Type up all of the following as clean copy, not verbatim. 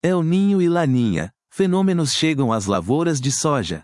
El Ninho e Laninha, fenômenos chegam às lavouras de soja.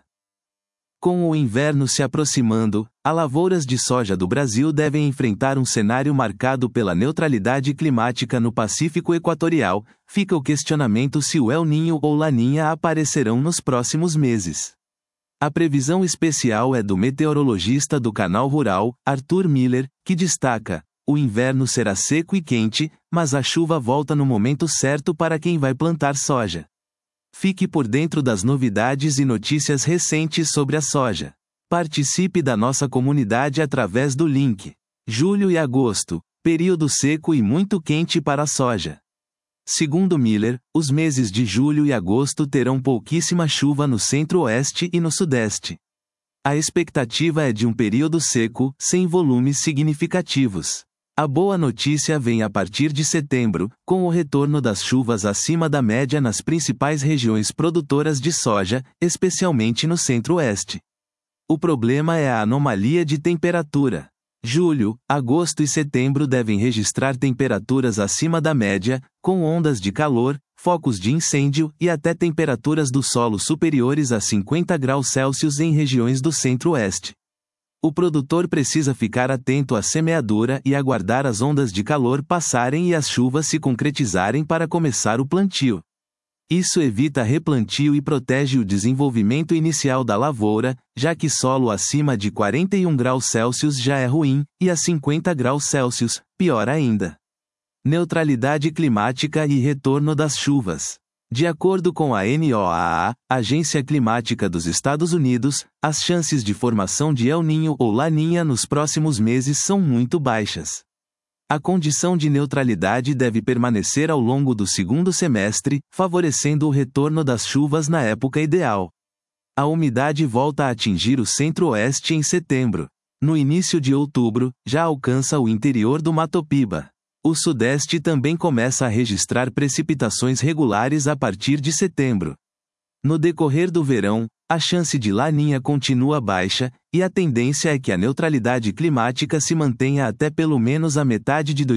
Com o inverno se aproximando, as lavouras de soja do Brasil devem enfrentar um cenário marcado pela neutralidade climática no Pacífico Equatorial. Fica o questionamento se o El Ninho ou Laninha aparecerão nos próximos meses. A previsão especial é do meteorologista do Canal Rural, Arthur Miller, que destaca: o inverno será seco e quente, mas a chuva volta no momento certo para quem vai plantar soja. Fique por dentro das novidades e notícias recentes sobre a soja. Participe da nossa comunidade através do link. Julho e agosto, período seco e muito quente para a soja. Segundo Miller, os meses de julho e agosto terão pouquíssima chuva no centro-oeste e no sudeste. A expectativa é de um período seco, sem volumes significativos. A boa notícia vem a partir de setembro, com o retorno das chuvas acima da média nas principais regiões produtoras de soja, especialmente no centro-oeste. O problema é a anomalia de temperatura. Julho, agosto e setembro devem registrar temperaturas acima da média, com ondas de calor, focos de incêndio e até temperaturas do solo superiores a 50 graus Celsius em regiões do centro-oeste. O produtor precisa ficar atento à semeadura e aguardar as ondas de calor passarem e as chuvas se concretizarem para começar o plantio. Isso evita replantio e protege o desenvolvimento inicial da lavoura, já que solo acima de 41 graus Celsius já é ruim, e a 50 graus Celsius, pior ainda. Neutralidade climática e retorno das chuvas. De acordo com a NOAA, Agência Climática dos Estados Unidos, as chances de formação de El Ninho ou Laninha nos próximos meses são muito baixas. A condição de neutralidade deve permanecer ao longo do segundo semestre, favorecendo o retorno das chuvas na época ideal. A umidade volta a atingir o centro-oeste em setembro. No início de outubro, já alcança o interior do Mato Piba. O sudeste também começa a registrar precipitações regulares a partir de setembro. No decorrer do verão, a chance de Laninha continua baixa, e a tendência é que a neutralidade climática se mantenha até pelo menos a metade de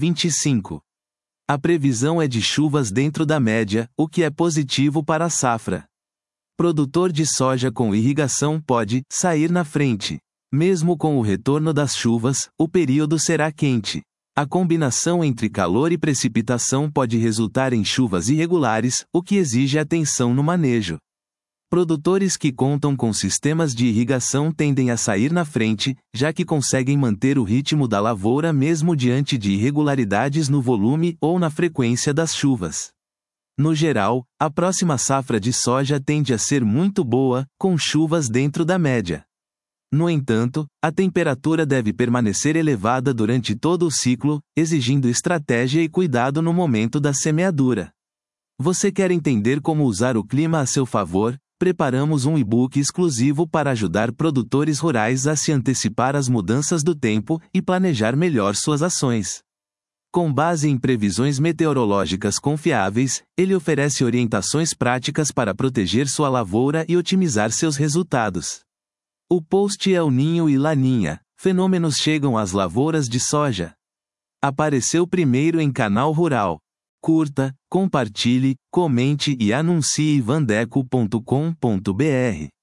2025. A previsão é de chuvas dentro da média, o que é positivo para a safra. Produtor de soja com irrigação pode sair na frente. Mesmo com o retorno das chuvas, o período será quente. A combinação entre calor e precipitação pode resultar em chuvas irregulares, o que exige atenção no manejo. Produtores que contam com sistemas de irrigação tendem a sair na frente, já que conseguem manter o ritmo da lavoura mesmo diante de irregularidades no volume ou na frequência das chuvas. No geral, a próxima safra de soja tende a ser muito boa, com chuvas dentro da média. No entanto, a temperatura deve permanecer elevada durante todo o ciclo, exigindo estratégia e cuidado no momento da semeadura. Você quer entender como usar o clima a seu favor? Preparamos um e-book exclusivo para ajudar produtores rurais a se antecipar às mudanças do tempo e planejar melhor suas ações. Com base em previsões meteorológicas confiáveis, ele oferece orientações práticas para proteger sua lavoura e otimizar seus resultados. O post El Ninho e Laninha, fenômenos chegam às lavouras de soja. Apareceu primeiro em Canal Rural. Curta, compartilhe, comente e anuncie vandeco.com.br.